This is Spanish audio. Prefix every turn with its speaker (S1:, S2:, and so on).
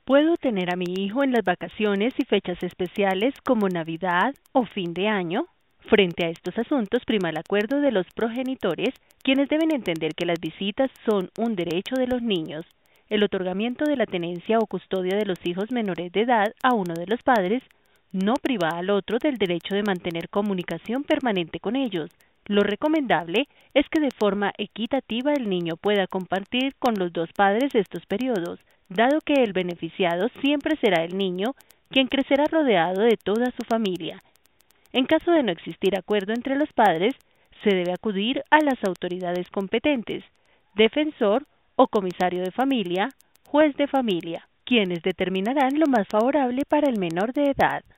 S1: ¿Puedo tener a mi hijo en las vacaciones y fechas especiales como Navidad o fin de año? Frente a estos asuntos prima el acuerdo de los progenitores, quienes deben entender que las visitas son un derecho de los niños. El otorgamiento de la tenencia o custodia de los hijos menores de edad a uno de los padres no priva al otro del derecho de mantener comunicación permanente con ellos. Lo recomendable es que de forma equitativa el niño pueda compartir con los dos padres estos periodos, dado que el beneficiado siempre será el niño, quien crecerá rodeado de toda su familia. En caso de no existir acuerdo entre los padres, se debe acudir a las autoridades competentes, defensor o comisario de familia, juez de familia, quienes determinarán lo más favorable para el menor de edad.